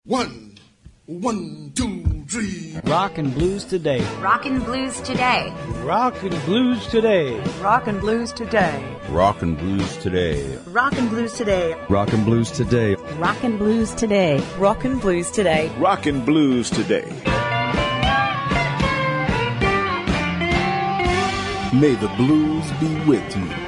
One, two, three. Rock and blues today. Rock and blues today. Rock and blues today. Rock and blues today. Rock and blues today. Rock and blues today. Rock and blues today. Rock and blues today. Rock and blues today. Rock and blues today. May the blues be with you.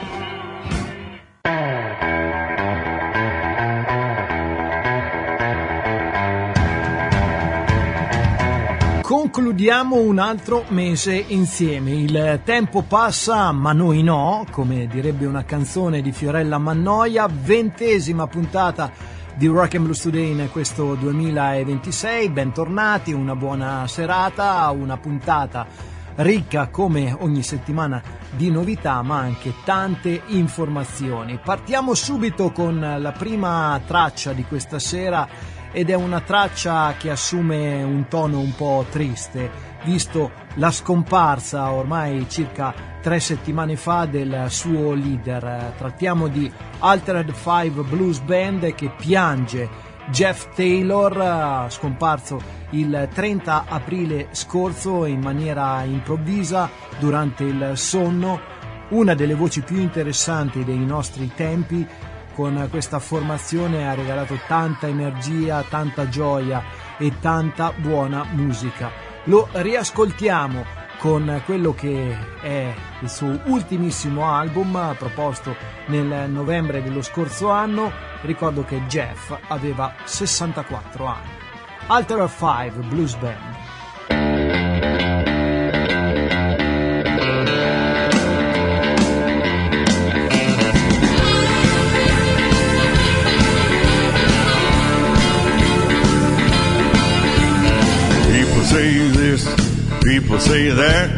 Concludiamo un altro mese insieme. Il tempo passa, ma noi no, come direbbe una canzone di Fiorella Mannoia. 20ª puntata di Rock and Blues Today in questo 2026. Bentornati, una buona serata, una puntata ricca come ogni settimana di novità, ma anche tante informazioni. Partiamo subito con la prima traccia di questa sera, ed è una traccia che assume un tono un po' triste, visto la scomparsa ormai circa 3 settimane fa del suo leader. Trattiamo di Altered Five Blues Band, che piange Jeff Taylor, scomparso il 30 aprile scorso in maniera improvvisa durante il sonno. Una delle voci più interessanti dei nostri tempi. Con questa formazione ha regalato tanta energia, tanta gioia e tanta buona musica. Lo riascoltiamo con quello che è il suo ultimissimo album, proposto nel novembre dello scorso anno. Ricordo che Jeff aveva 64 anni. Altered Five Blues Band. Say this, people say that.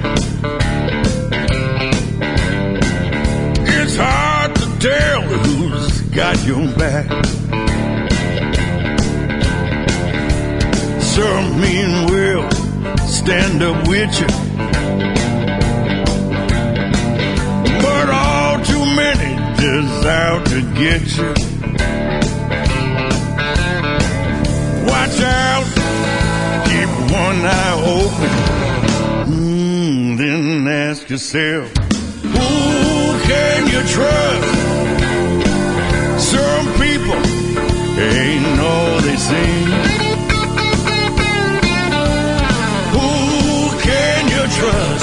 It's hard to tell who's got your back. Some mean will stand up with you, but all too many just out to get you. Watch out. Keep one eye open, then ask yourself, who can you trust? Some people ain't all they seem. Who can you trust?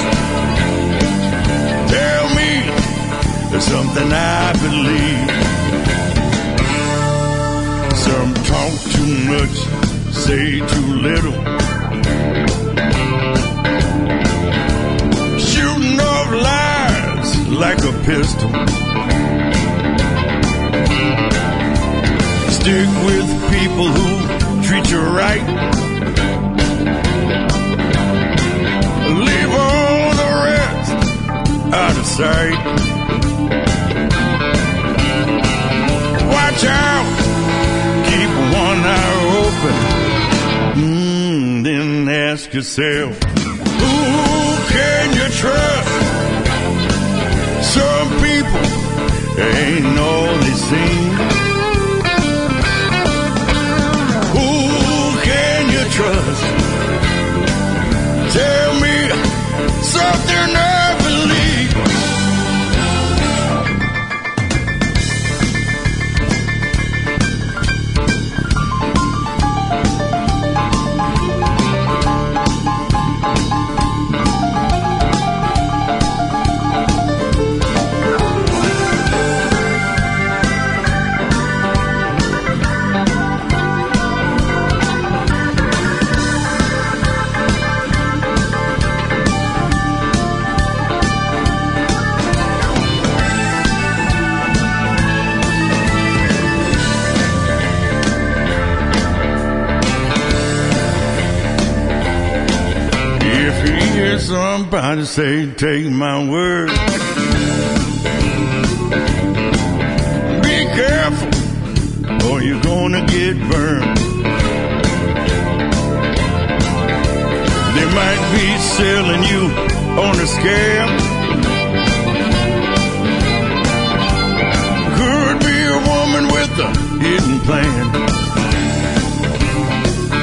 Tell me, there's something I believe. Some talk too much, say too little. Shooting off lies like a pistol. Stick with people who treat you right. Leave all the rest out of sight. Watch out, keep one eye open. Then ask yourself, who can you trust? Some people ain't all they seem. Who can you trust? Tell me something I believe. Somebody say, take my word. Be careful, or you're gonna get burned. They might be selling you on a scam. Could be a woman with a hidden plan.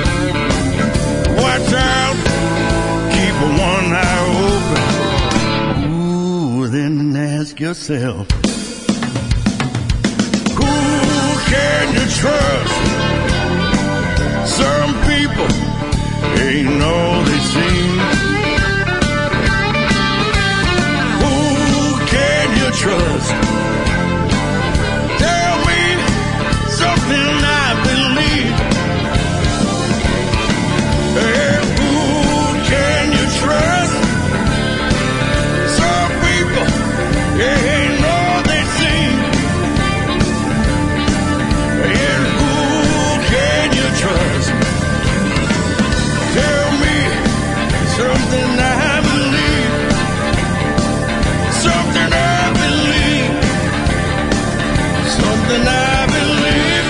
yourself. Who can you trust? Some people ain't all they seem. Who can you trust? Tell me something I believe. Hey, who can you trust? Some people ain't all they seem. And who can you trust? Tell me something I believe. Something I believe. Something I believe.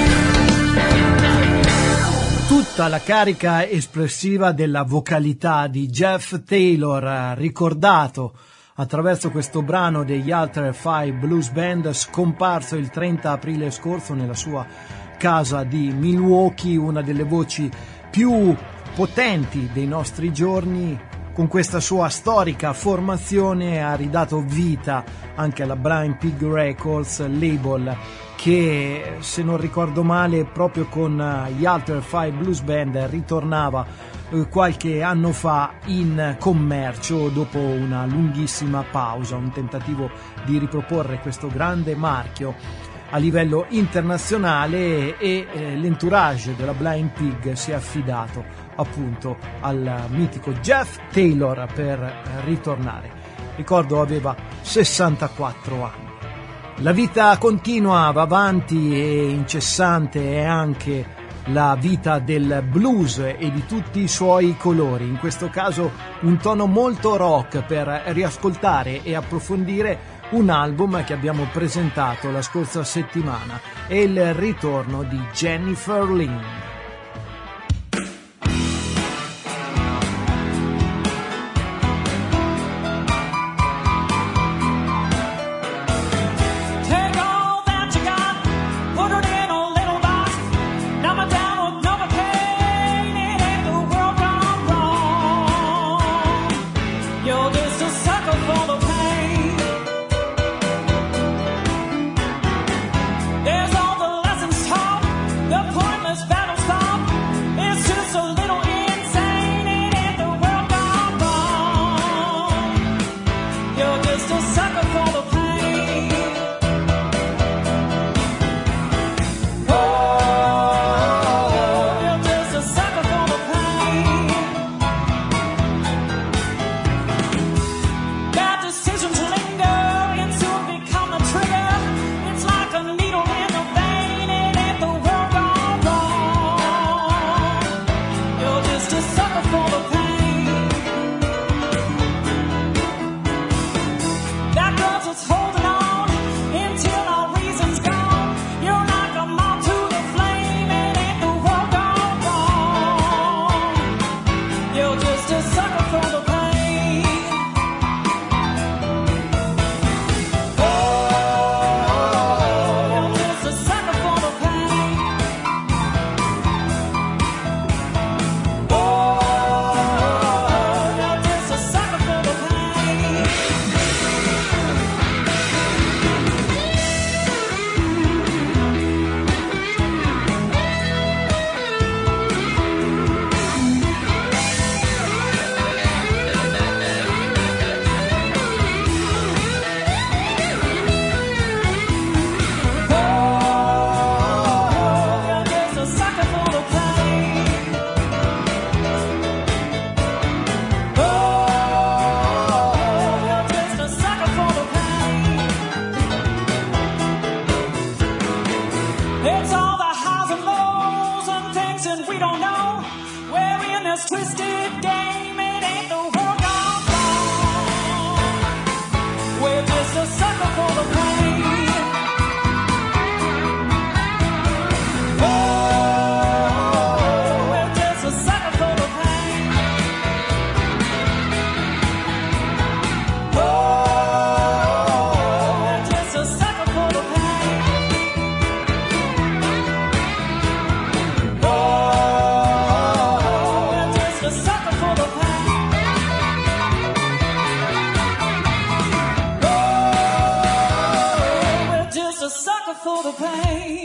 Tutta la carica espressiva della vocalità di Jeff Taylor, ricordato attraverso questo brano degli Alter Five Blues Band, scomparso il 30 aprile scorso nella sua casa di Milwaukee, una delle voci più potenti dei nostri giorni. Con questa sua storica formazione ha ridato vita anche alla Blind Pig Records, label che, se non ricordo male, proprio con gli Alter Five Blues Band ritornava qualche anno fa in commercio dopo una lunghissima pausa, un tentativo di riproporre questo grande marchio a livello internazionale, e l'entourage della Blind Pig si è affidato appunto al mitico Jeff Taylor per ritornare. Ricordo aveva 64 anni. La vita continua, va avanti, e incessante è anche la vita del blues e di tutti i suoi colori, in questo caso un tono molto rock, per riascoltare e approfondire un album che abbiamo presentato la scorsa settimana. È il ritorno di Jennifer Lynn. There's all the lessons taught, the pointless battle the pain.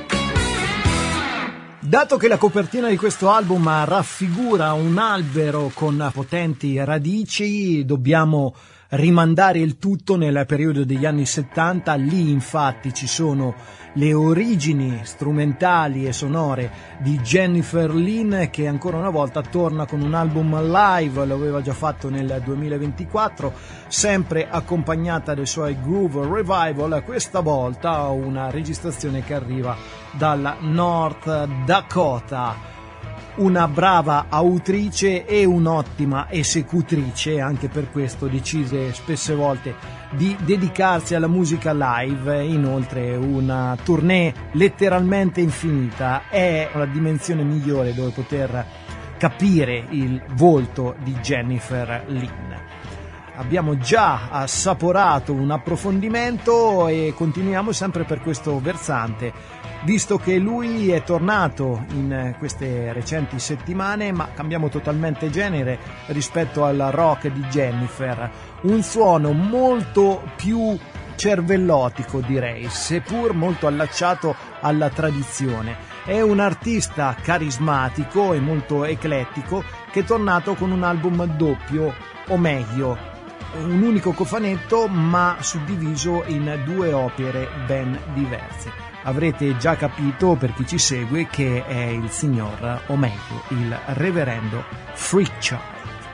Dato che la copertina di questo album raffigura un albero con potenti radici, dobbiamo rimandare il tutto nel periodo degli anni 70. Lì infatti ci sono le origini strumentali e sonore di Jennifer Lynn, che ancora una volta torna con un album live. Lo aveva già fatto nel 2024, sempre accompagnata dai suoi Groove Revival, questa volta una registrazione che arriva dalla North Dakota. Una brava autrice e un'ottima esecutrice, anche per questo decise spesse volte di dedicarsi alla musica live. Inoltre una tournée letteralmente infinita è la dimensione migliore dove poter capire il volto di Jennifer Lynn. Abbiamo già assaporato un approfondimento e continuiamo sempre per questo versante, visto che lui è tornato in queste recenti settimane, ma cambiamo totalmente genere rispetto al rock di Jennifer. Un suono molto più cervellotico, direi, seppur molto allacciato alla tradizione. È un artista carismatico e molto eclettico che è tornato con un album doppio, o meglio, un unico cofanetto ma suddiviso in due opere ben diverse. Avrete già capito, per chi ci segue, che è il signor, o meglio, il reverendo Freak Child.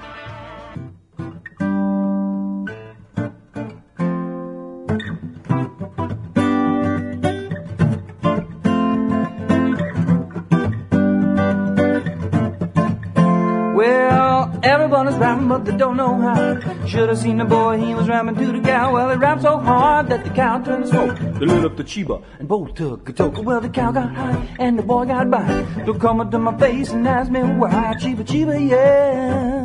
Everybody's rapping, but they don't know how. Should have seen the boy, he was rapping to the cow. Well, he rapped so hard that the cow turned to smoke. They lit up the Chiba and both took a toke. Well, the cow got high and the boy got by. They'll come up to my face and ask me why. Chiba, Chiba, yeah.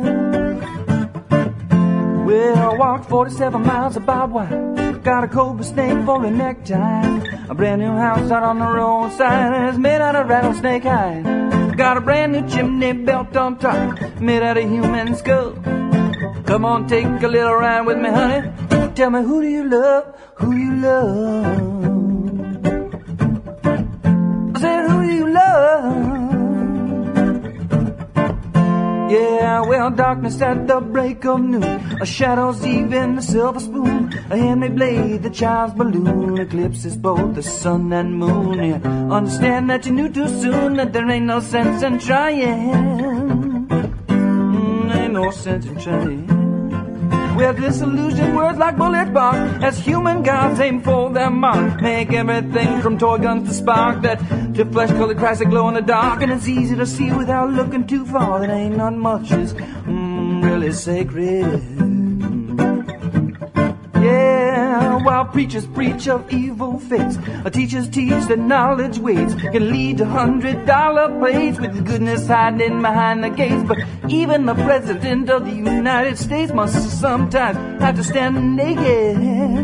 Well, I walked 47 miles of barbed wire. Got a cobra snake for a necktie. A brand new house out on the roadside, and it's made out of rattlesnake hide. Got a brand new chimney belt on top, made out of human skull. Come on, take a little ride with me, honey. Tell me, who do you love? Who do you love? I said, who do you love? Yeah, well, darkness at the break of noon, a shadow's eve in the silver spoon, a handmade blade, the child's balloon, eclipses both the sun and moon. Yeah, understand that you knew too soon that there ain't no sense in trying. Ain't no sense in trying. Well, disillusioned words like bullets bark as human gods aim for their mark. Make everything from toy guns to spark that to flesh-colored Christ that glow in the dark. And it's easy to see without looking too far that ain't not much is really sacred. Yeah, while preachers preach of evil fates, teachers teach that knowledge waits can lead to $100 plates with goodness hiding behind the gates. But even the president of the United States must sometimes have to stand naked.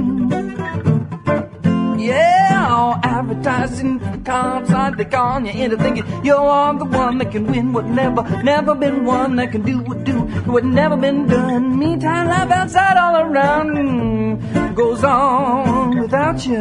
Yeah, advertising cards they con you into thinking you're the one that can win what never been won, that can do what never been done. Meantime, life outside all around goes on without you.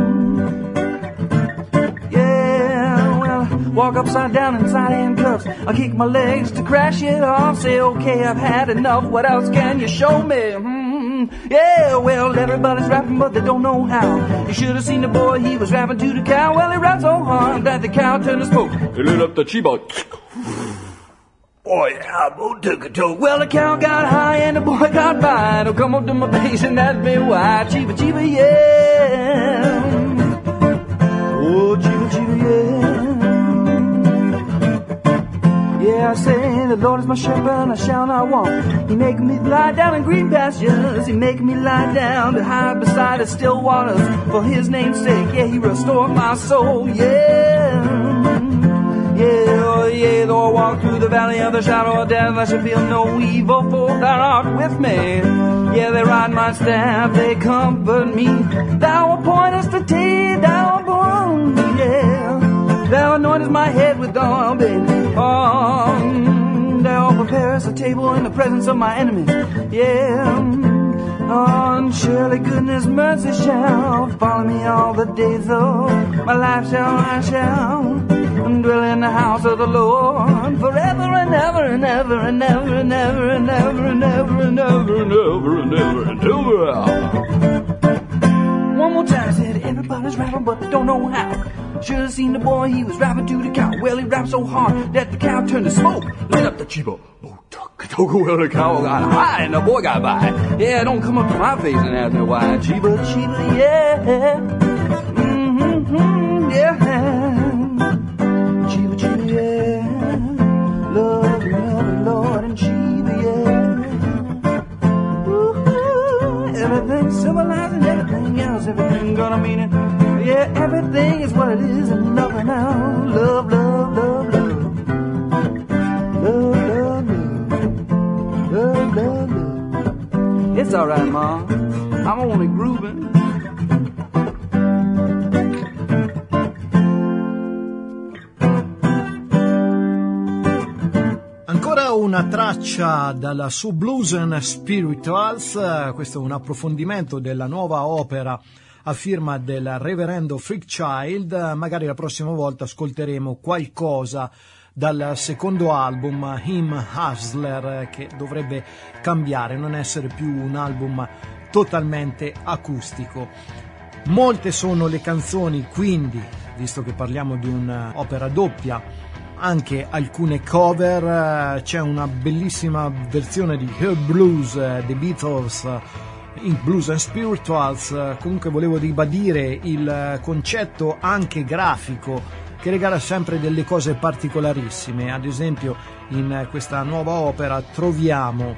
Yeah, well, walk upside down inside handcuffs. I kick my legs to crash it off. Say, okay, I've had enough. What else can you show me? Yeah, well, everybody's rapping, but they don't know how. You should have seen the boy, he was rapping to the cow. Well, he rapped so hard that the cow turned to smoke. He lit up the Chiba. Boy, yeah, both took a toke. Well, the cow got high and the boy got by. Don't come up to my face and ask me why. Chiba, Chiba, yeah. Oh, Chiba, Chiba, yeah. Yeah, I say, the Lord is my shepherd and I shall not want. He make me lie down in green pastures. He make me lie down to hide beside the still waters. For his name's sake, yeah, he restored my soul, yeah. Yeah, oh yeah, though I walk through the valley of the shadow of death, I shall feel no evil, for thou art with me. Yeah, they ride my staff, they comfort me. Thou appointest the tea, thou upon me, yeah. Thou anointest my head with oil, baby. Thou preparest a table in the presence of my enemies. Yeah, Oh, and surely goodness mercy shall follow me all the days of my life. I shall dwell in the house of the Lord forever and ever and ever and ever and ever and ever and ever and ever and ever and ever and ever. One more time, I said everybody's rapping but don't know how. Should've seen the boy, he was rapping to the cow. Well, he rapped so hard that the cow turned to smoke, lit up the chiba. Well, the cow got high and the boy got by. Yeah, don't come up to my face and ask me why. Chiba, chiba, yeah. Mm-hmm, yeah. Chiba, chiba, yeah. Love, love, Lord, and chiba, yeah. Ooh, everything civilizing, everything else, everything gonna mean it. Yeah, everything is what it is and nothing else. Love, love, love, love. Love, love, love. Love, love, love. It's alright, Ma. I'm only grooving. Ancora una traccia dalla su Blues and Spirituals. Questo è un approfondimento della nuova opera a firma del reverendo Freakchild. Magari la prossima volta ascolteremo qualcosa dal secondo album Him Hustler, che dovrebbe cambiare, non essere più un album totalmente acustico. Molte sono le canzoni, quindi, visto che parliamo di un'opera doppia, anche alcune cover. C'è una bellissima versione di Her Blues, The Beatles, in Blues and Spirituals. Comunque volevo ribadire il concetto anche grafico, che regala sempre delle cose particolarissime. Ad esempio in questa nuova opera troviamo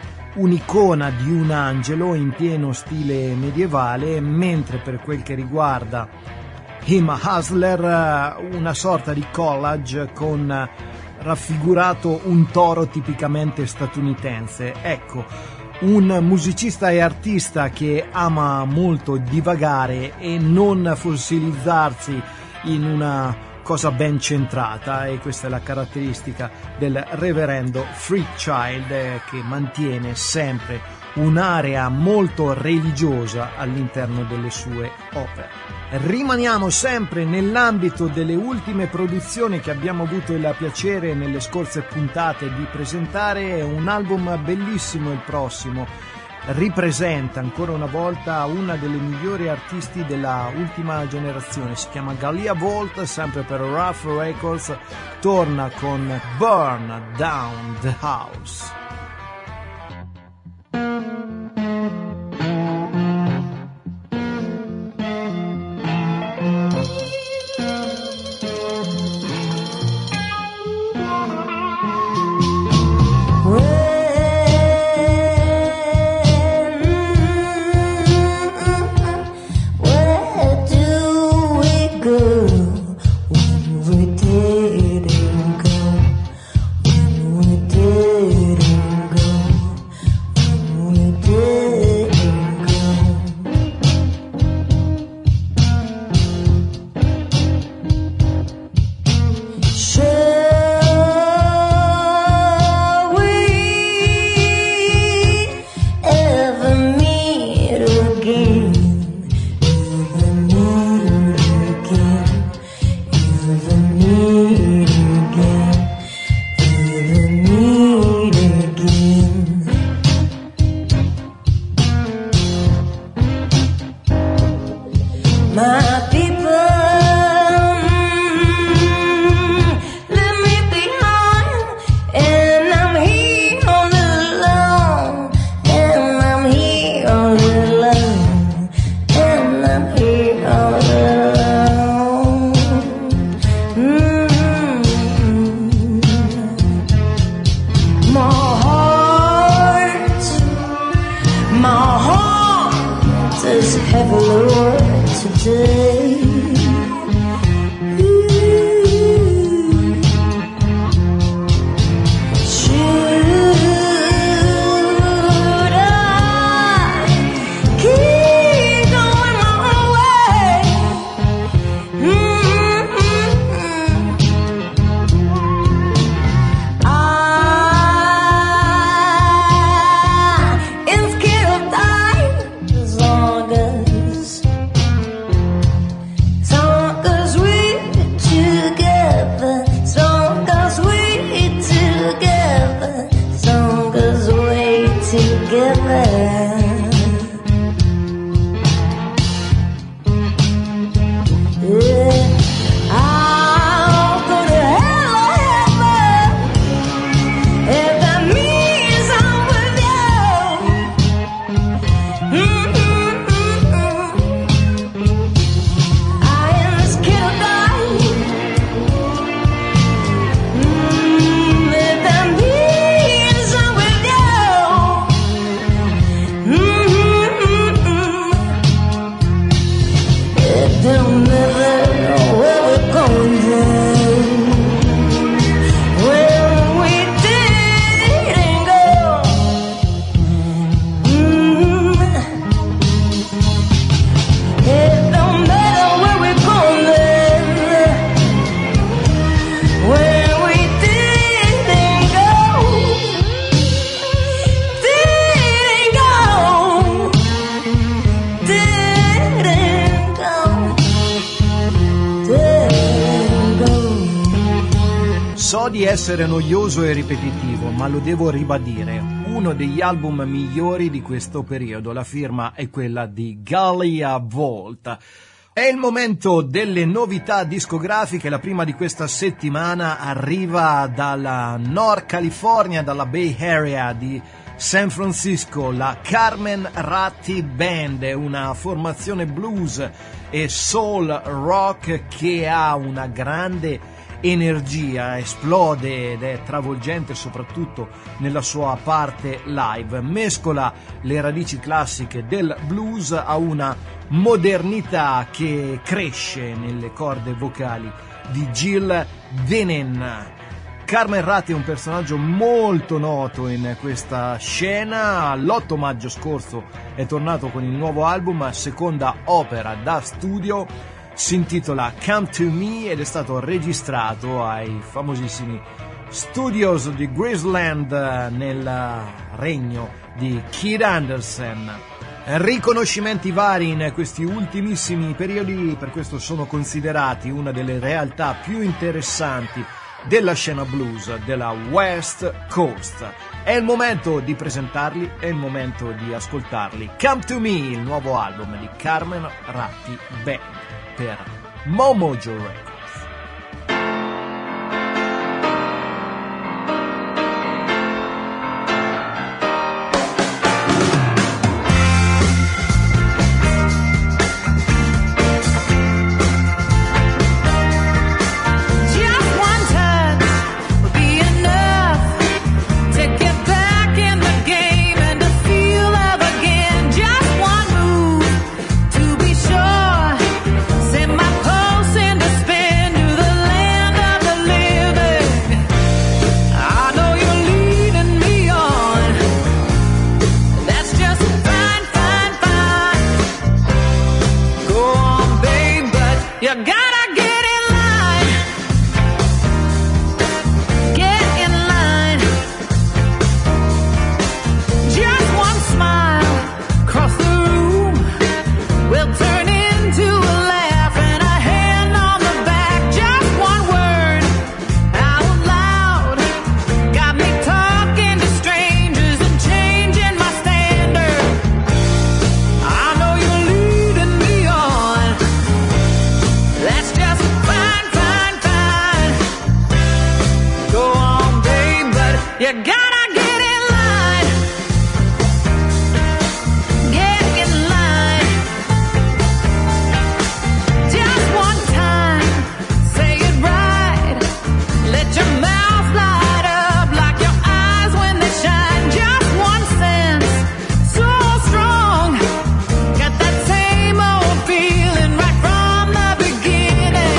un'icona di un angelo in pieno stile medievale, mentre per quel che riguarda Him Hustler una sorta di collage con raffigurato un toro tipicamente statunitense. Ecco, un musicista e artista che ama molto divagare e non fossilizzarsi in una cosa ben centrata, e questa è la caratteristica del reverendo Freakchild, che mantiene sempre un'area molto religiosa all'interno delle sue opere. Rimaniamo sempre nell'ambito delle ultime produzioni che abbiamo avuto il piacere nelle scorse puntate di presentare. Un album bellissimo il prossimo, ripresenta ancora una volta una delle migliori artisti della ultima generazione, si chiama Galia Volt, sempre per Rough Records, torna con Burn Down the House. I'm scared of dying. di essere noioso e ripetitivo, ma lo devo ribadire, uno degli album migliori di questo periodo. La firma è quella di Galia Volt. È il momento delle novità discografiche. La prima di questa settimana arriva dalla Nord California, dalla Bay Area di San Francisco, la Carmen Ratti Band, è una formazione blues e soul rock che ha una grande energia, esplode ed è travolgente soprattutto nella sua parte live. Mescola le radici classiche del blues a una modernità che cresce nelle corde vocali di Jill Venen. Carmen Ratti è un personaggio molto noto in questa scena. L'8 maggio scorso è tornato con il nuovo album, seconda opera da studio, si intitola Come to Me ed è stato registrato ai famosissimi studios di Graceland nel regno di Keith Anderson. Riconoscimenti vari in questi ultimissimi periodi, per questo sono considerati una delle realtà più interessanti della scena blues della West Coast. È il momento di presentarli, è il momento di ascoltarli. Come to Me, il nuovo album di Carmen Ratti Band per Momojo Records.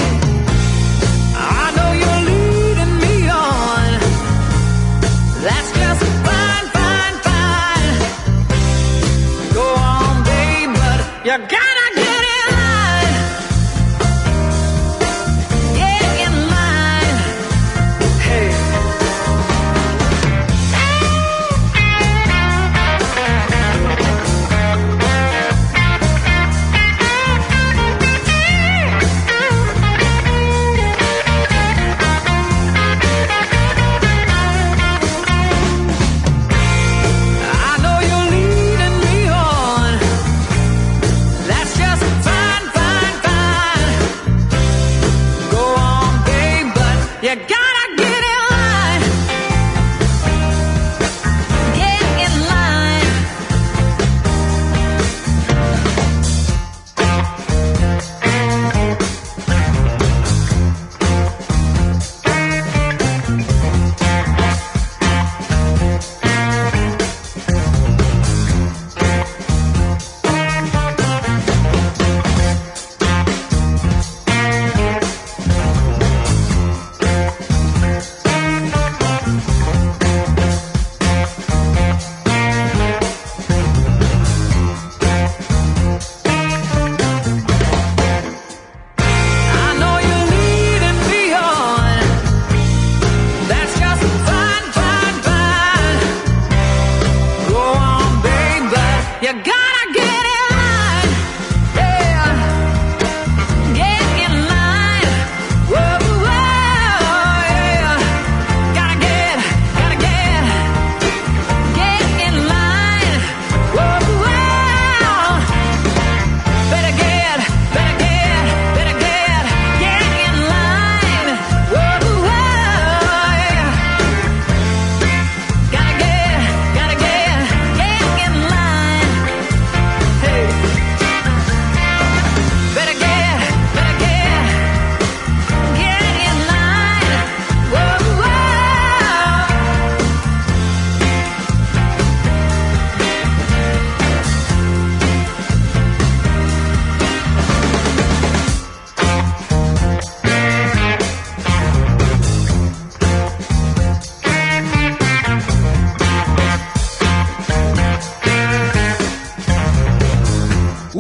That's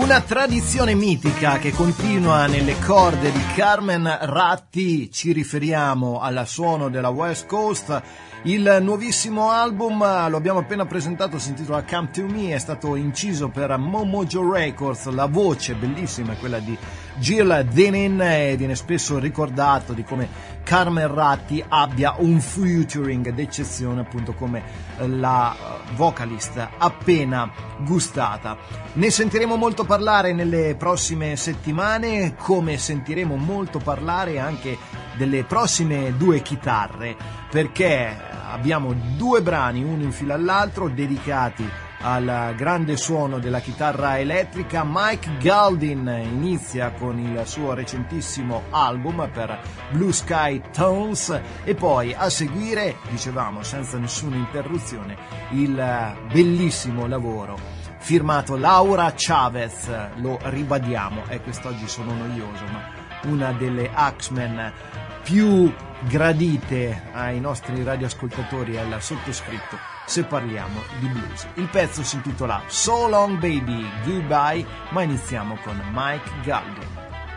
Una tradizione mitica che continua nelle corde di Carmen Ratti, ci riferiamo al suono della West Coast. Il nuovissimo album, lo abbiamo appena presentato, si intitola Come To Me, è stato inciso per Momojo Records, la voce bellissima è quella di Jill Dennin e viene spesso ricordato di come Carmen Ratti abbia un featuring d'eccezione, appunto come la vocalist appena gustata. Ne sentiremo molto parlare nelle prossime settimane, come sentiremo molto parlare anche delle prossime due chitarre, perché abbiamo due brani, uno in fila all'altro, dedicati al grande suono della chitarra elettrica. Mike Galdin inizia con il suo recentissimo album per Blue Sky Tones e poi a seguire, dicevamo senza nessuna interruzione, il bellissimo lavoro firmato Laura Chavez, lo ribadiamo, quest'oggi sono noioso, ma una delle Axemen più gradite ai nostri radioascoltatori e al sottoscritto se parliamo di blues. Il pezzo si intitola So Long Baby Goodbye, ma iniziamo con Mike Galdin.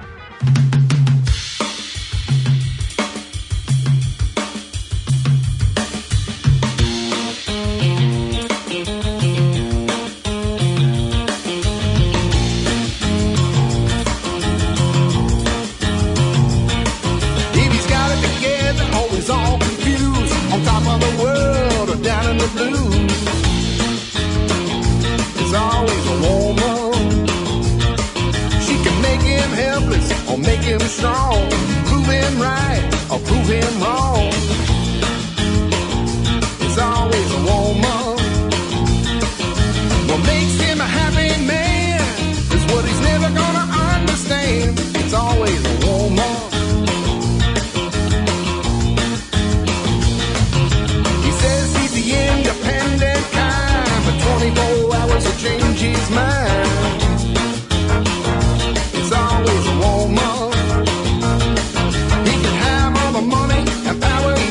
All confused, on top of the world or down in the blues. There's always a woman. She can make him helpless or make him strong, prove him right or prove him wrong. There's always a woman. What makes him a happy man is what he's never gonna understand. It's always a woman. Independent kind, but 24 hours to change his mind. It's always a woman. He can have all the money and power he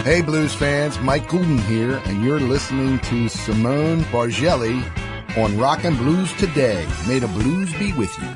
Hey blues fans, Mike Goulden here, and you're listening to Simone Bargelli on Rockin' Blues Today. May the blues be with you.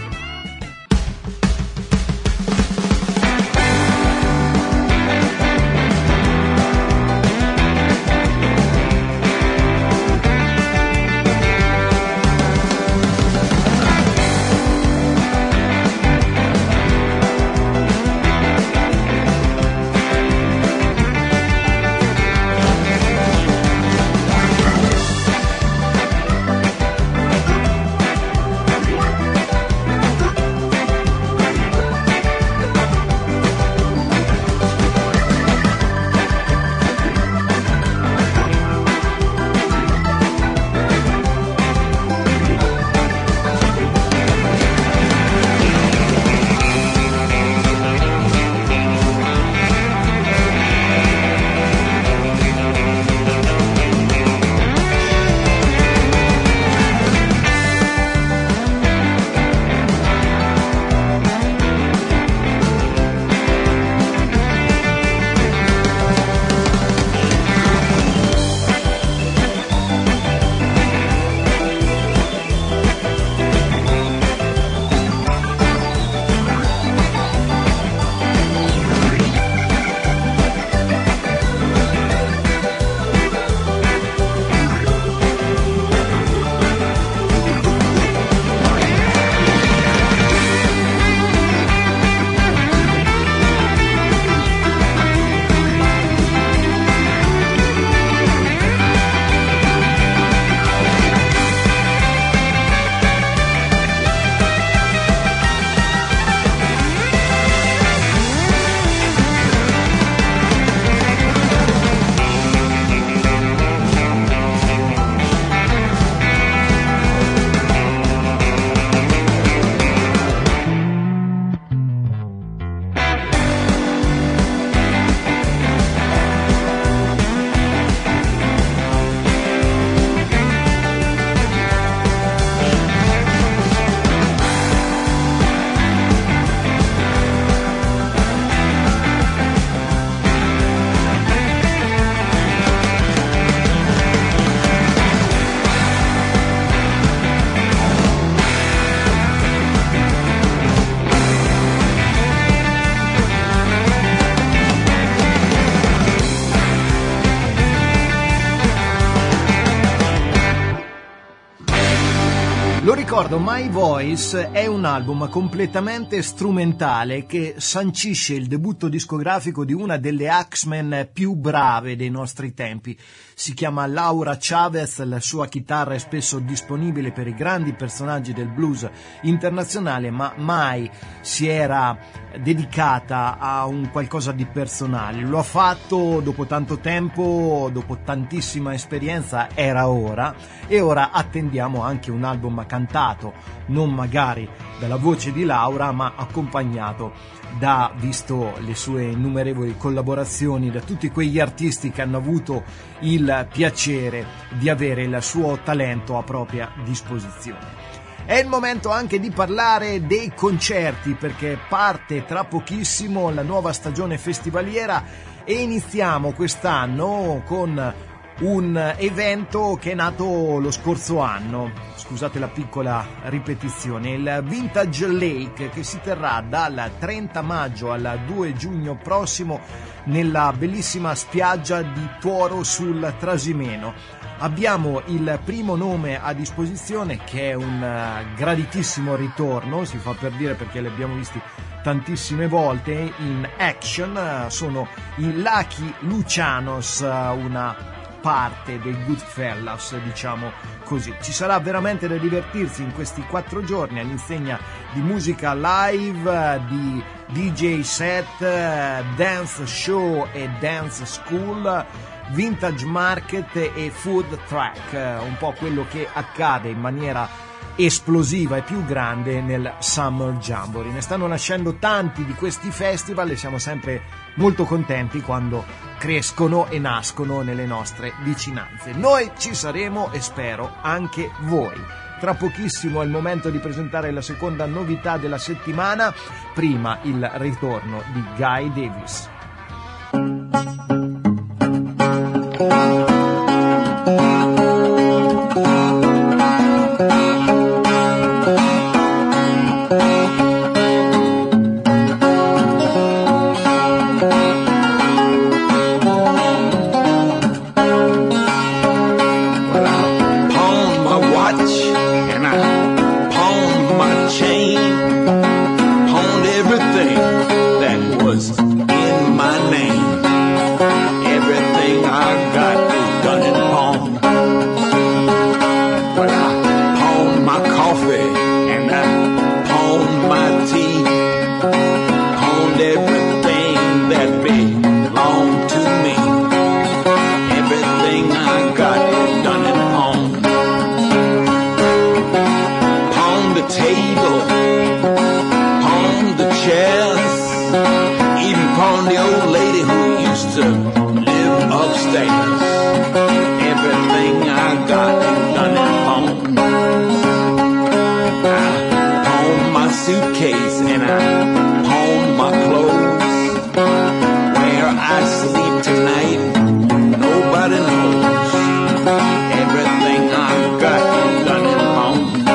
Lo ricordo, My Voice è un album completamente strumentale che sancisce il debutto discografico di una delle Axemen più brave dei nostri tempi. Si chiama Laura Chavez, la sua chitarra è spesso disponibile per i grandi personaggi del blues internazionale, ma mai si era dedicata a un qualcosa di personale. Lo ha fatto dopo tanto tempo, dopo tantissima esperienza, era ora, e ora attendiamo anche un album cantato, non magari dalla voce di Laura, ma accompagnato da, visto le sue innumerevoli collaborazioni, da tutti quegli artisti che hanno avuto il piacere di avere il suo talento a propria disposizione. È il momento anche di parlare dei concerti, perché parte tra pochissimo la nuova stagione festivaliera e iniziamo quest'anno con un evento che è nato lo scorso anno, scusate la piccola ripetizione, il Vintage Lake, che si terrà dal 30 maggio al 2 giugno prossimo nella bellissima spiaggia di Tuoro sul Trasimeno. Abbiamo il primo nome a disposizione, che è un graditissimo ritorno, si fa per dire perché li abbiamo visti tantissime volte in action, sono i Lucky Lucianos, una parte dei Goodfellas, diciamo così. Ci sarà veramente da divertirsi in questi 4 giorni all'insegna di musica live, di DJ set, dance show e dance school, vintage market e food track, un po' quello che accade in maniera esplosiva e più grande nel Summer Jamboree. Ne stanno nascendo tanti di questi festival e siamo sempre molto contenti quando crescono e nascono nelle nostre vicinanze. Noi ci saremo e spero anche voi. Tra pochissimo è il momento di presentare la seconda novità della settimana, prima il ritorno di Guy Davis. table, pawned the chairs, even pawned the old lady who used to live upstairs. Everything I got done and pawned. I pawned my suitcase and I pawned my clothes. Where I sleep tonight, nobody knows. Everything I got done and pawned.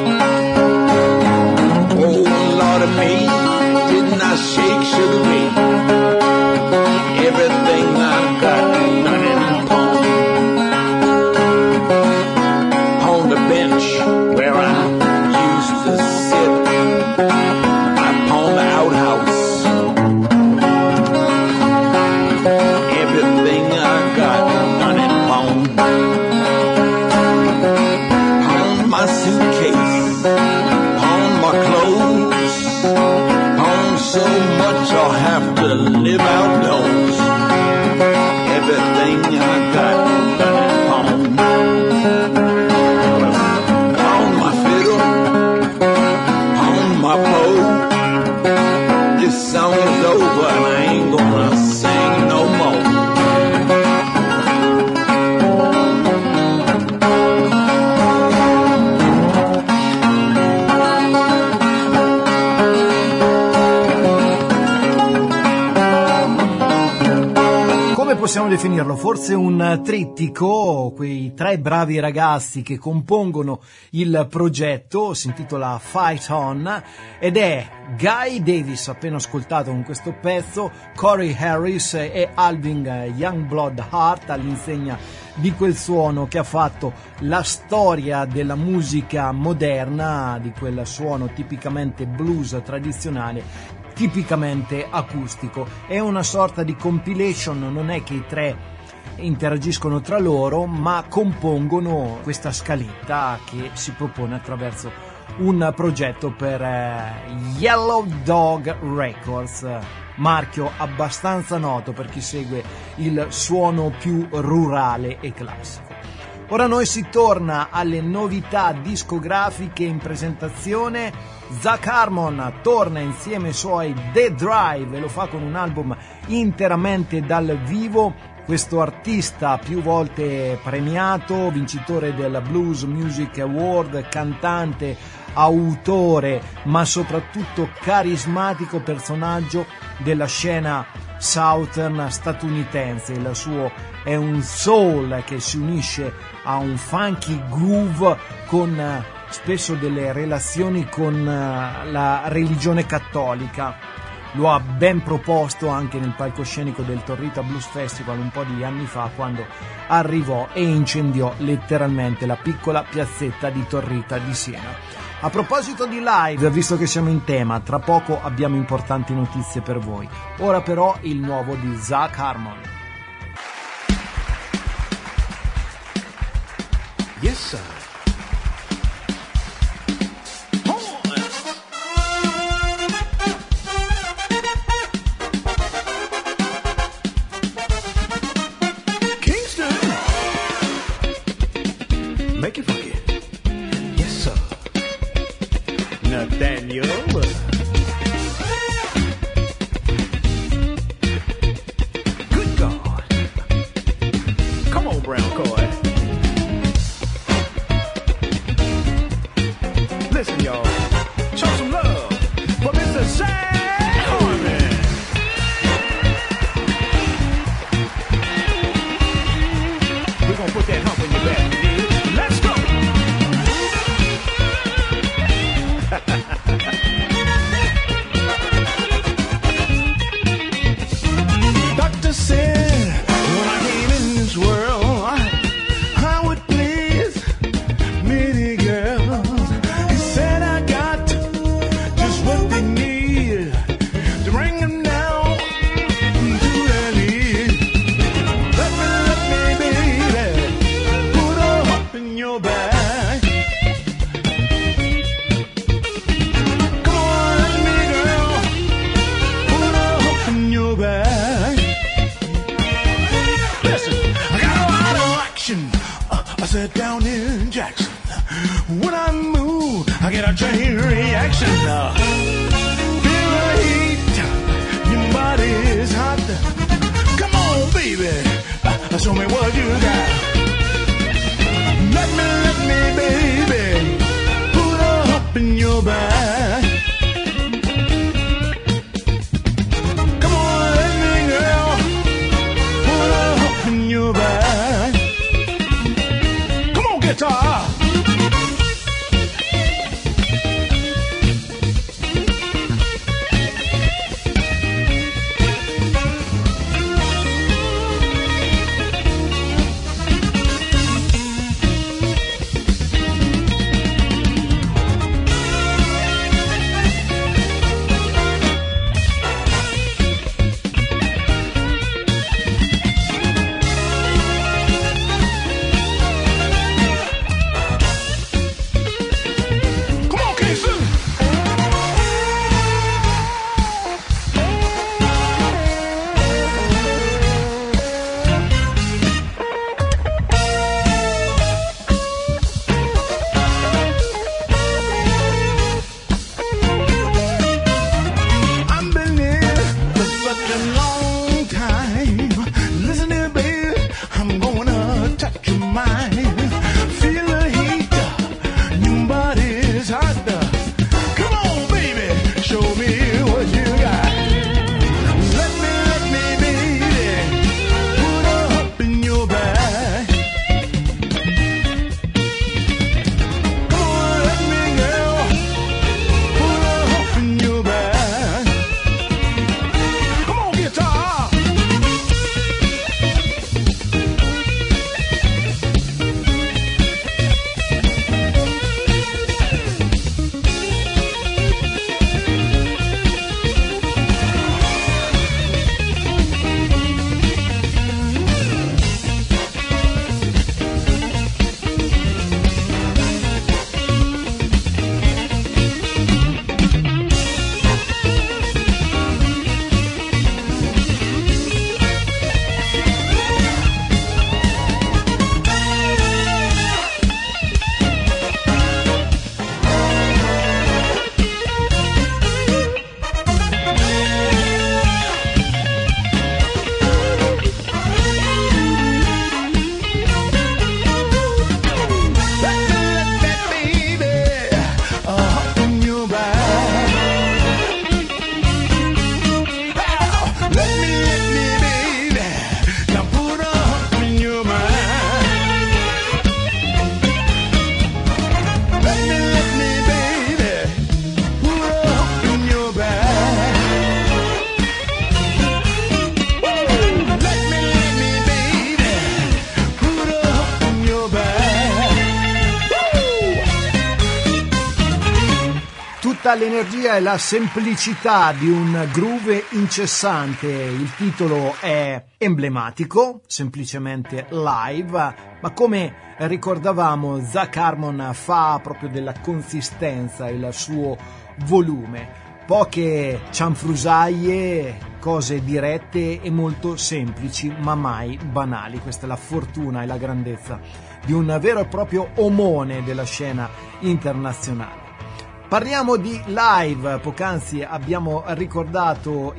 Oh, Lord of me, didn't I shake sugary? Everything I got done and pawned. On the bench where I used to sit, I pawned the outhouse. Everything I got done and pawned. Pawned my suitcase, pawned my clothes, pawned so much I'll have to live outdoors. Everything I got done and pawned. Pawned my fiddle, pawned my bow. This song is over and I ain't gonna sing no more. Possiamo definirlo forse un trittico, quei tre bravi ragazzi che compongono il progetto, si intitola Fight On, ed è Guy Davis, appena ascoltato con questo pezzo, Corey Harris e Alvin Youngblood Hart all'insegna di quel suono che ha fatto la storia della musica moderna, di quel suono tipicamente blues tradizionale, tipicamente acustico. È una sorta di compilation, non è che i tre interagiscono tra loro, ma compongono questa scaletta che si propone attraverso un progetto per Yellow Dog Records, marchio abbastanza noto per chi segue il suono più rurale e classico. Ora noi si torna alle novità discografiche in presentazione. Zach Harmon torna insieme ai suoi The Drive e lo fa con un album interamente dal vivo. Questo artista più volte premiato, vincitore del Blues Music Award, cantante, autore, ma soprattutto carismatico personaggio della scena southern statunitense. Il suo è un soul che si unisce a un funky groove con spesso delle relazioni con la religione cattolica. Lo ha ben proposto anche nel palcoscenico del Torrita Blues Festival un po' di anni fa, quando arrivò e incendiò letteralmente la piccola piazzetta di Torrita di Siena. A proposito di live, visto che siamo in tema, tra poco abbiamo importanti notizie per voi. Ora però il nuovo di Zach Harmon. Yes, sir. Make it funky. Yes, sir. Nathaniel. Good God. Come on, Brown Coy. Listen, y'all. Show some love for Mr. Zach Harmon. We're gonna put that hump in your back. Let's go! Doctor said when I came in this world I would please many girls. He said I got just what they need to bring them down to their knees. Let me, baby, put a hump in your back. Come on, let me, girl, put a hump in your back. Listen, I got a lot of action. I said down in Jackson. When I move, I get a chain reaction. Feel the heat, your body is hot. Come on, baby, show me what you got. Let me, baby, put a hump in your back. Come on, let me, girl, put a hump in your back. Come on, guitar. L'energia e la semplicità di un groove incessante. Il titolo è emblematico, semplicemente live, ma come ricordavamo Zach Harmon fa proprio della consistenza il suo volume. Poche cianfrusaglie, cose dirette e molto semplici, ma mai banali. Questa è la fortuna e la grandezza di un vero e proprio omone della scena internazionale. Parliamo di live, poc'anzi abbiamo ricordato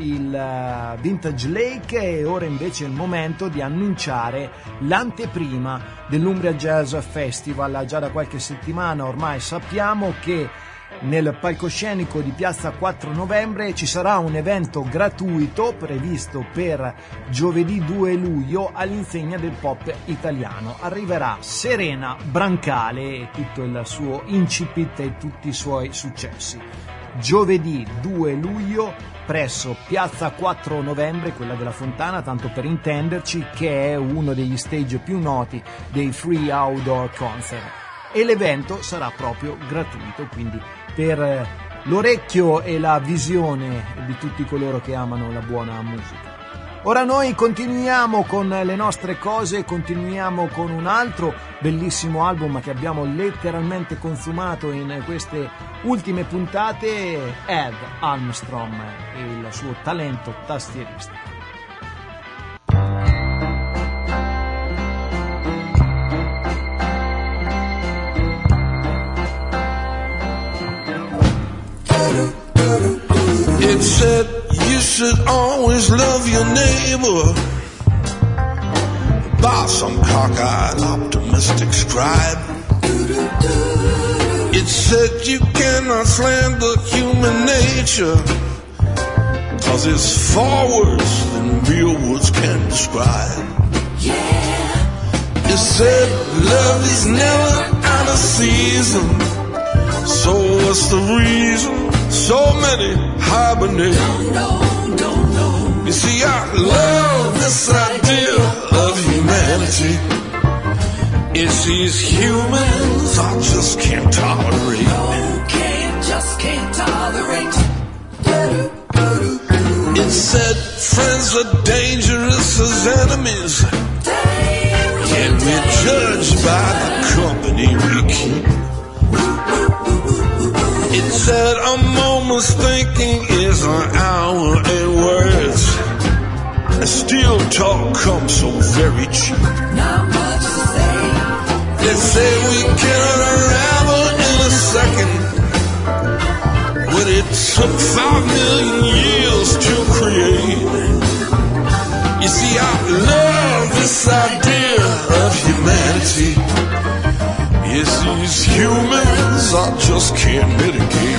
il Vintage Lake e ora invece è il momento di annunciare l'anteprima dell'Umbria Jazz Festival. Già da qualche settimana ormai sappiamo che nel palcoscenico di Piazza 4 Novembre ci sarà un evento gratuito previsto per giovedì 2 luglio all'insegna del pop italiano. Arriverà Serena Brancale e tutto il suo incipit e tutti i suoi successi. Giovedì 2 luglio presso Piazza 4 Novembre, quella della Fontana, tanto per intenderci, che è uno degli stage più noti dei free outdoor concert. E l'evento sarà proprio gratuito, quindi per l'orecchio e la visione di tutti coloro che amano la buona musica. Ora noi continuiamo con le nostre cose, continuiamo con un altro bellissimo album che abbiamo letteralmente consumato in queste ultime puntate, Ed Armstrong e il suo talento tastierista. said you should always love your neighbor. By some cockeyed optimistic scribe. It said you cannot slander human nature, 'cause it's far worse than real words can describe. It said love is never out of season, so what's the reason so many hibernate? Don't know. You see, I love this idea of humanity. It's these humans I just can't tolerate. Just can't tolerate. It said friends are dangerous as enemies. Can be judged by the company we keep. It said a moment's thinking is an hour in words. And still talk comes so very cheap. Not much to say. They say we can unravel in a second what it took 5 million years to create. You see, I love this idea of humanity. Yes, these humans I just can't mitigate.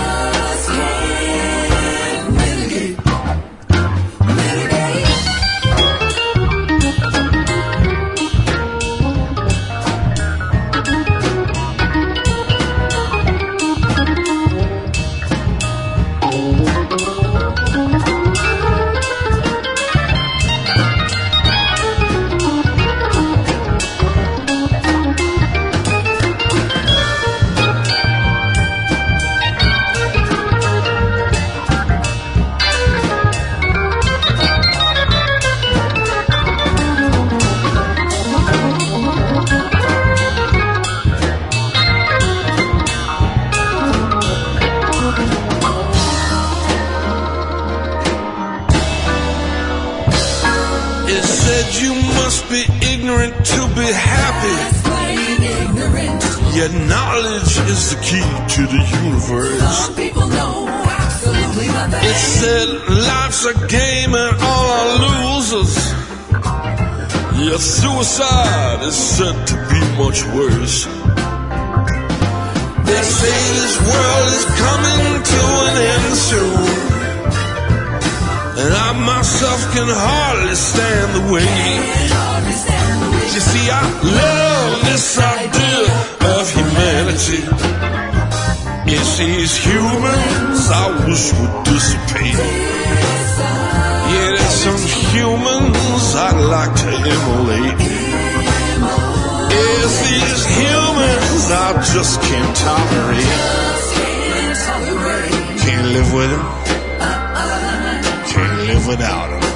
To be happy, yet knowledge is the key to the universe. Some people know absolutely nothing. It said life's a game and all are losers. Yet suicide is said to be much worse. They say this world is coming to an end soon, and I myself can hardly stand the wait. You see, I love this idea of humanity. It's these humans I wish would dissipate. Yeah, there's some humans I'd like to immolate. It's these humans I just can't tolerate. Can't live with them. Can't live without them.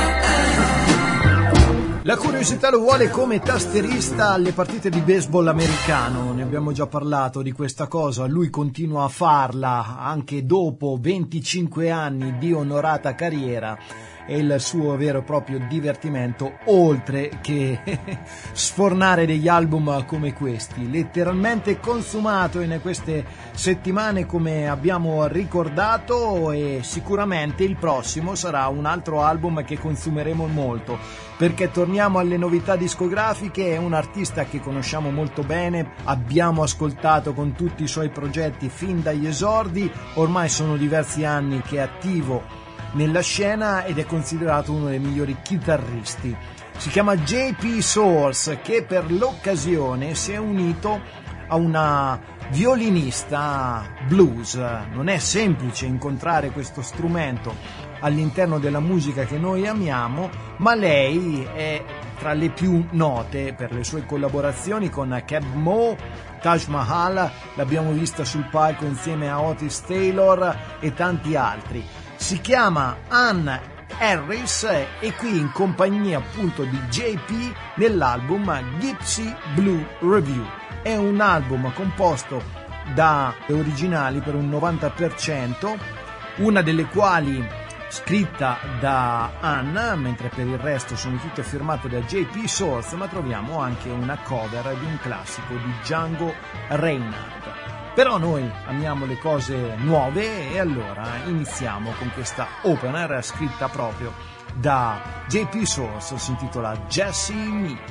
La curiosità lo vuole come tastierista alle partite di baseball americano, ne abbiamo già parlato di questa cosa, lui continua a farla anche dopo 25 anni di onorata carriera. È il suo vero e proprio divertimento, oltre che sfornare degli album come questi, letteralmente consumato in queste settimane come abbiamo ricordato, e sicuramente il prossimo sarà un altro album che consumeremo molto, perché torniamo alle novità discografiche. È un artista che conosciamo molto bene, abbiamo ascoltato con tutti i suoi progetti fin dagli esordi, ormai sono diversi anni che è attivo nella scena ed è considerato uno dei migliori chitarristi. Si chiama JP Source, che per l'occasione si è unito a una violinista blues. Non è semplice incontrare questo strumento all'interno della musica che noi amiamo, ma lei è tra le più note per le sue collaborazioni con Cab Mo, Taj Mahal, l'abbiamo vista sul palco insieme a Otis Taylor e tanti altri. Si chiama Ann Harris e qui in compagnia appunto di JP nell'album Gypsy Blue Review. È un album composto da originali per un 90%, una delle quali scritta da Ann, mentre per il resto sono tutte firmate da JP Source, ma troviamo anche una cover di un classico di Django Reinhardt. Però noi amiamo le cose nuove e allora iniziamo con questa opener scritta proprio da JP Source, si intitola Jessie Me.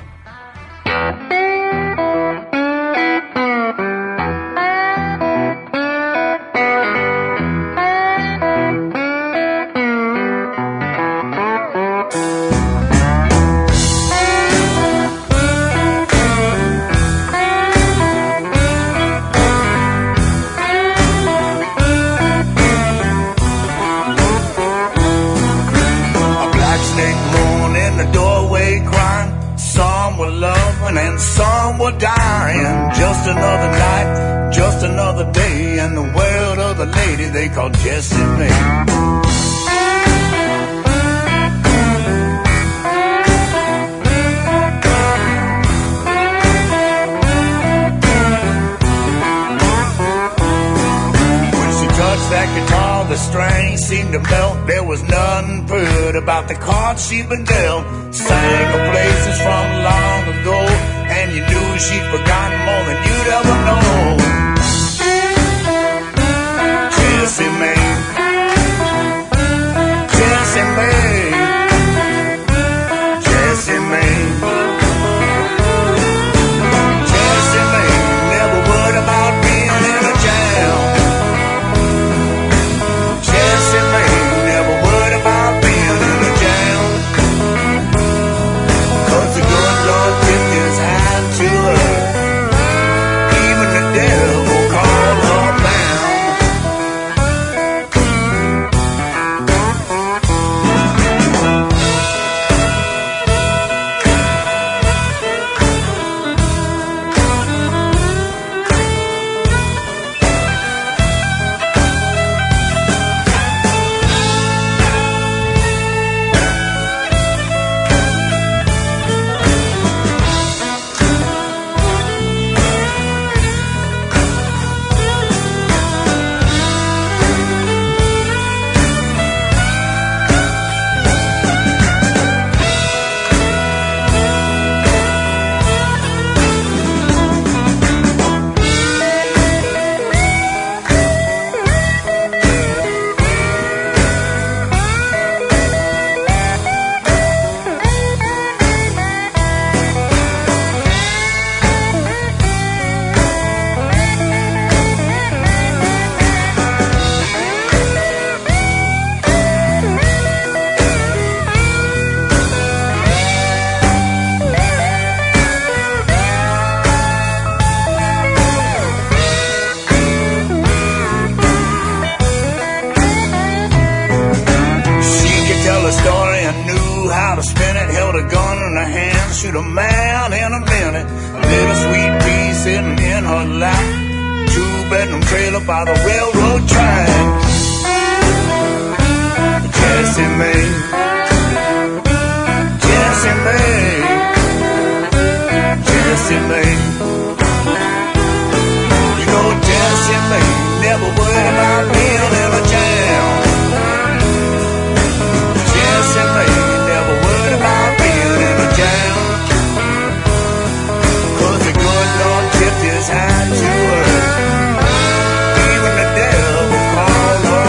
And some were dying. Just another night, just another day, and the world of the lady they called Jessie May. That guitar, the strings seemed to melt. There was nothing put about the cards she'd been dealt. Sang of places from long ago, and you knew she'd forgotten more than you'd ever know. Jessie May, Jessie May, Jessie May, Jessie May. Never worried about being in a jam. Jessie May, never worried about being in a jam. 'Cause the good Lord tipped his hat to her. Even the devil called her down. Shoot a man in a minute. Little sweet pea sitting in her lap. Two-bedroom trailer by the railroad track. Jessie May, Jessie May, Jessie May. You know Jessie May never worried about being in a jam. Jessie May never worried about being in a jam. Tipped his hat to her. Even the devil called her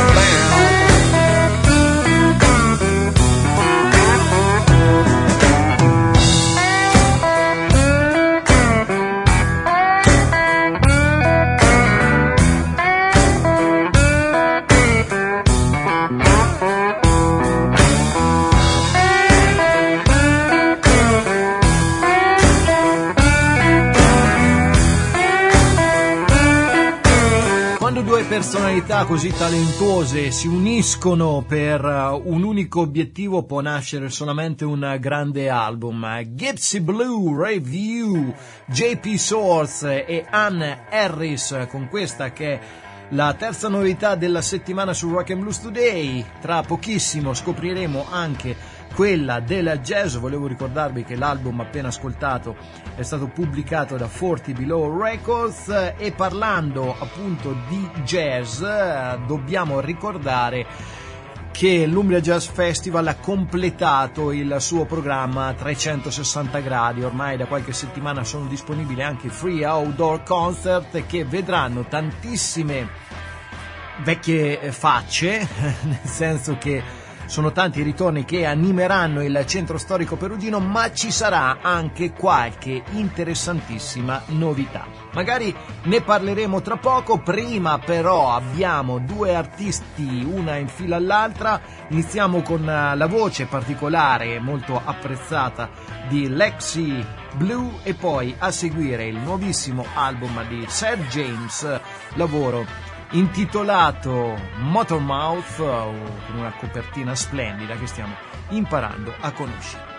personalità così talentuose si uniscono per un unico obiettivo può nascere solamente un grande album. Gypsy Blue Review, JP Source e Anne Harris con questa che è la terza novità della settimana su Rock and Blues Today. Tra pochissimo scopriremo anche quella della jazz. Volevo ricordarvi che l'album appena ascoltato è stato pubblicato da 40 Below Records e parlando appunto di jazz dobbiamo ricordare che l'Umbria Jazz Festival ha completato il suo programma a 360 gradi. Ormai da qualche settimana sono disponibili anche free outdoor concert che vedranno tantissime vecchie facce, nel senso che sono tanti i ritorni che animeranno il centro storico perugino, ma ci sarà anche qualche interessantissima novità. Magari ne parleremo tra poco, prima però abbiamo due artisti, una in fila all'altra. Iniziamo con la voce particolare e molto apprezzata di Lexi Blue e poi a seguire il nuovissimo album di Seth James, lavoro intitolato Motormouth, con una copertina splendida che stiamo imparando a conoscere.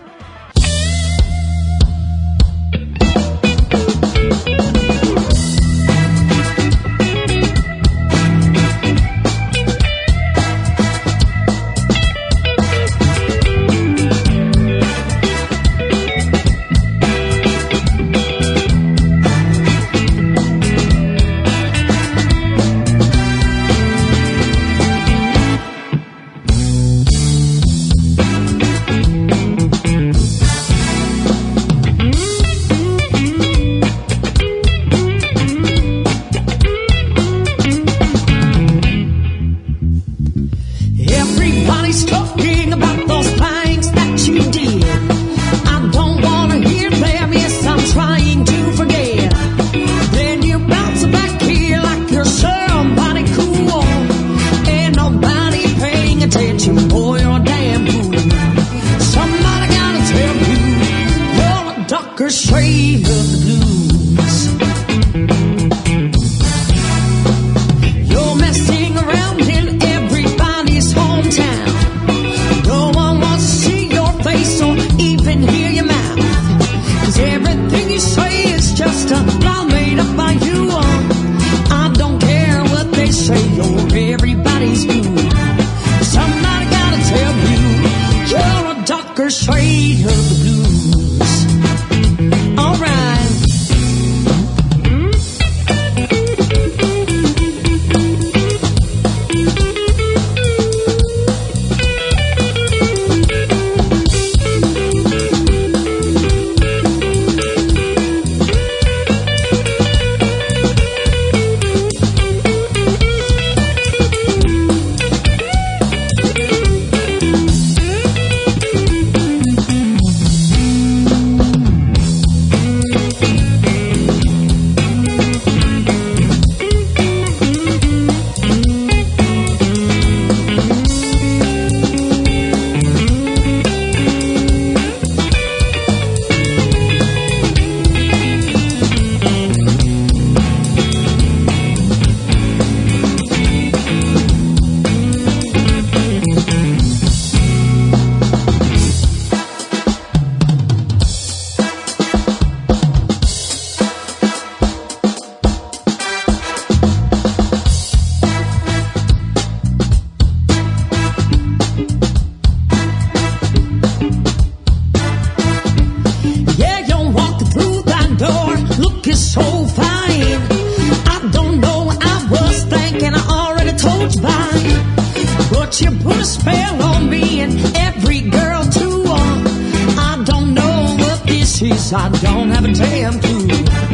I don't have a damn clue.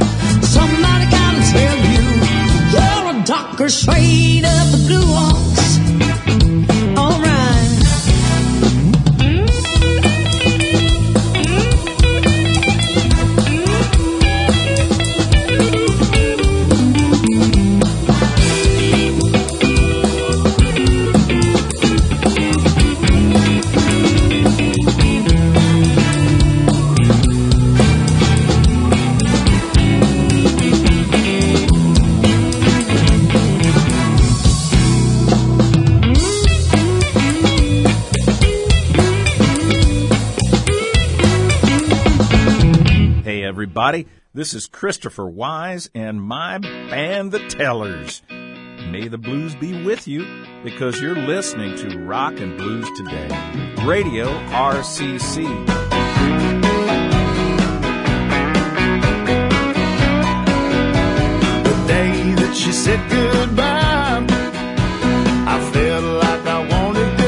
Somebody gotta tell you, you're a darker shade of the blue ones. Alright. Everybody, this is Christopher Wise and my band, The Tellers. May the blues be with you, because you're listening to Rock and Blues Today, Radio RCC. The day that she said goodbye, I felt like I wanted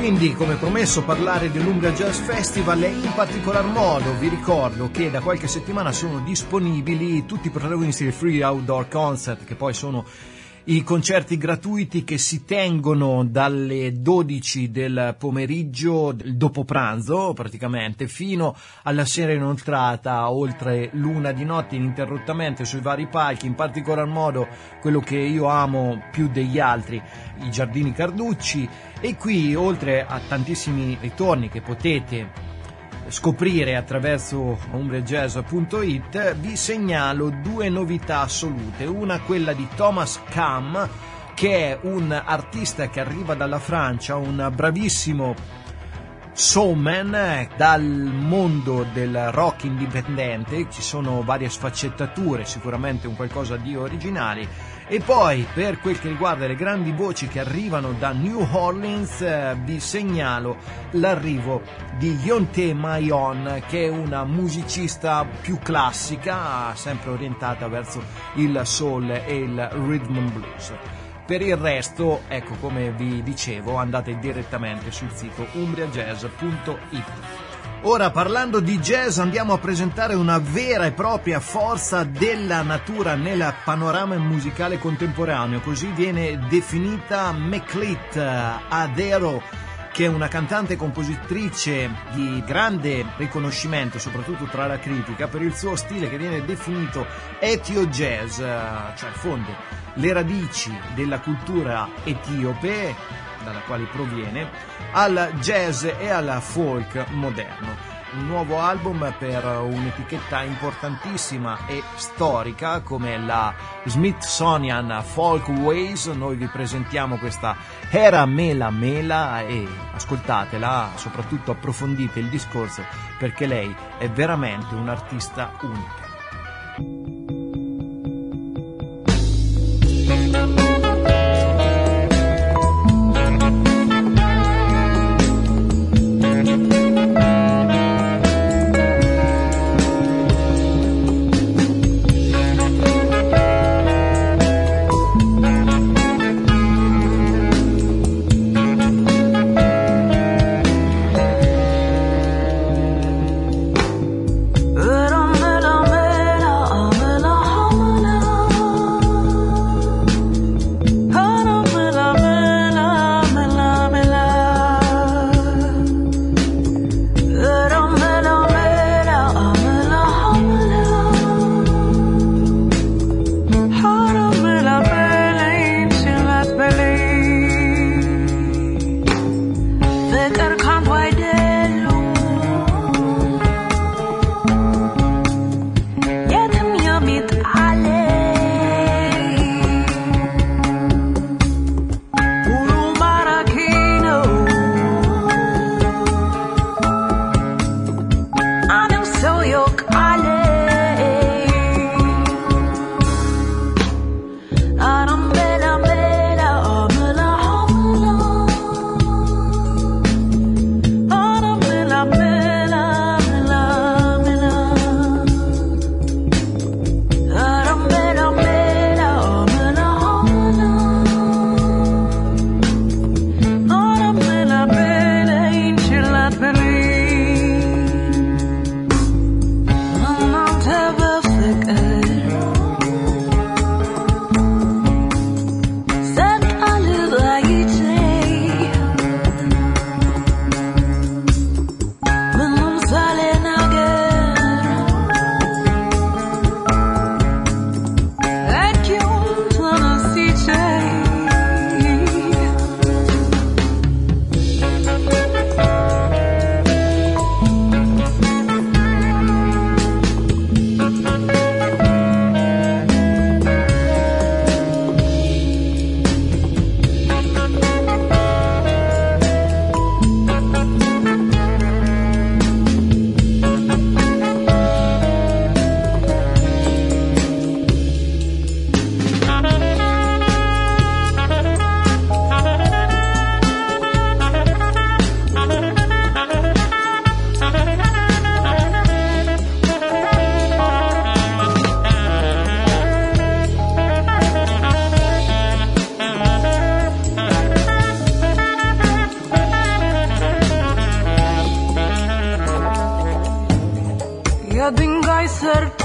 quindi, come promesso, parlare dell'Umbria Jazz Festival e in particolar modo vi ricordo che da qualche settimana sono disponibili tutti i protagonisti del Free Outdoor Concert, che poi sono i concerti gratuiti che si tengono dalle 12 del pomeriggio, dopo pranzo praticamente, fino alla sera inoltrata, oltre l'una di notte ininterrottamente sui vari palchi, in particolar modo quello che io amo più degli altri, i Giardini Carducci. E qui, oltre a tantissimi ritorni che potete scoprire attraverso umbriajazz.it, vi segnalo due novità assolute. Una, quella di Thomas Cam, che è un artista che arriva dalla Francia, un bravissimo showman dal mondo del rock indipendente. Ci sono varie sfaccettature, sicuramente un qualcosa di originali. E poi, per quel che riguarda le grandi voci che arrivano da New Orleans, vi segnalo l'arrivo di Yonté Mayon, che è una musicista più classica, sempre orientata verso il soul e il rhythm and blues. Per il resto, ecco, come vi dicevo, andate direttamente sul sito umbriajazz.it. Ora, parlando di jazz, andiamo a presentare una vera e propria forza della natura nel panorama musicale contemporaneo. Così viene definita Meklit Adero, che è una cantante e compositrice di grande riconoscimento, soprattutto tra la critica, per il suo stile che viene definito Ethio Jazz, cioè fonde le radici della cultura etiope, dalla quale proviene, al jazz e al folk moderno. Un nuovo album per un'etichetta importantissima e storica come la Smithsonian Folkways. Noi vi presentiamo questa Era Mela Mela e ascoltatela, soprattutto approfondite il discorso, perché lei è veramente un'artista unica. Era mela mela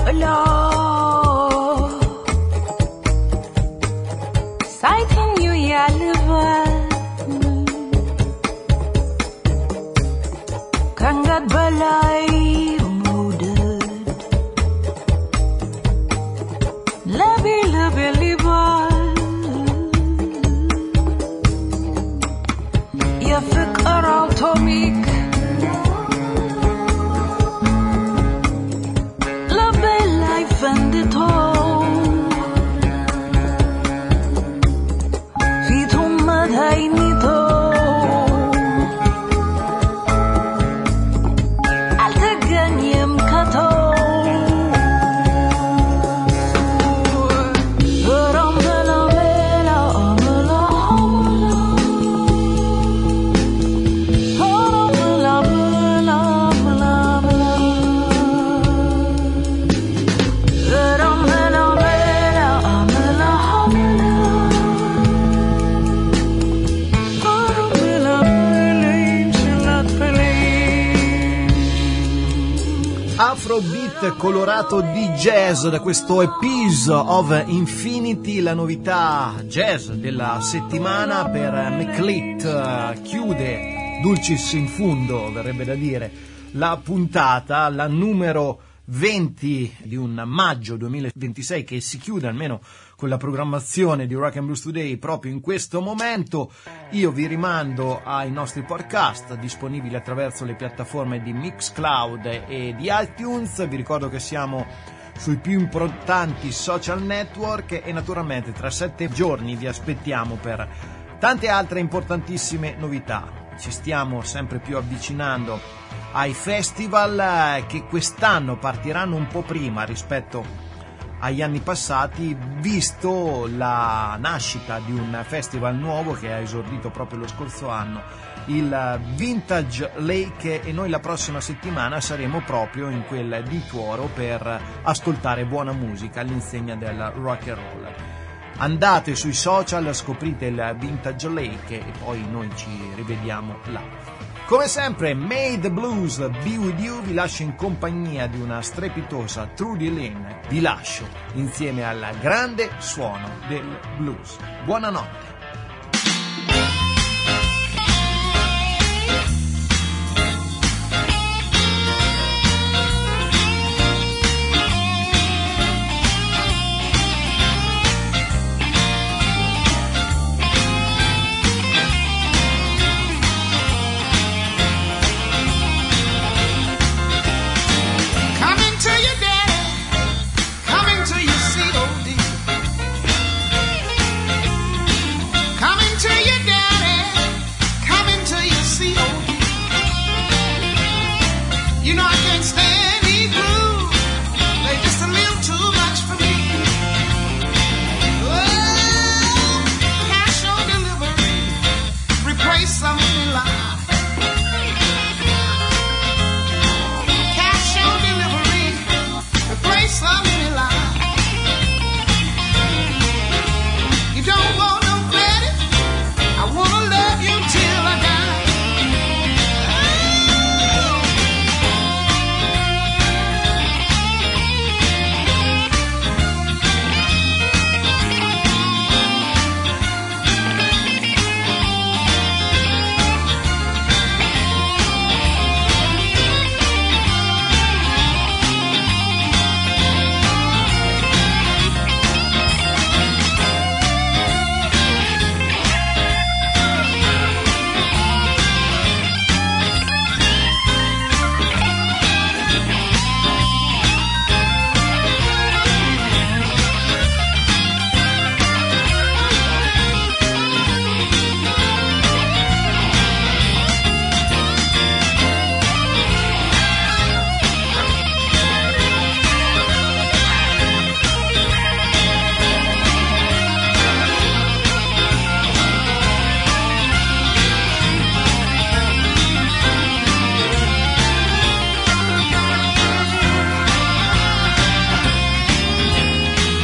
Sighting you, yeah, live Kangat balay mudad Labi libal Yafik aral tomik Labi life and it all Fitum madhay nito Afrobeat colorato di jazz da questo A Piece of Infinity, la novità jazz della settimana per McLeod. Chiude dulcis in fundo, verrebbe da dire, la puntata, la numero 20 di un maggio 2026 che si chiude almeno con la programmazione di Rock and Blues Today proprio in questo momento. Io vi rimando ai nostri podcast disponibili attraverso le piattaforme di Mixcloud e di iTunes. Vi ricordo che siamo sui più importanti social network e naturalmente tra 7 giorni vi aspettiamo per tante altre importantissime novità. Ci stiamo sempre più avvicinando ai festival che quest'anno partiranno un po' prima rispetto agli anni passati, visto la nascita di un festival nuovo che ha esordito proprio lo scorso anno, il Vintage Lake, e noi la prossima settimana saremo proprio in quel di Tuoro per ascoltare buona musica all'insegna del rock and roll. Andate sui social, scoprite il Vintage Lake e poi noi ci rivediamo là. Come sempre, May the Blues be with you, vi lascio in compagnia di una strepitosa Trudy Lynn, vi lascio insieme al grande suono del blues. Buonanotte.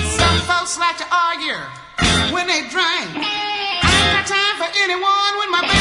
When they drink, I ain't got time for anyone when my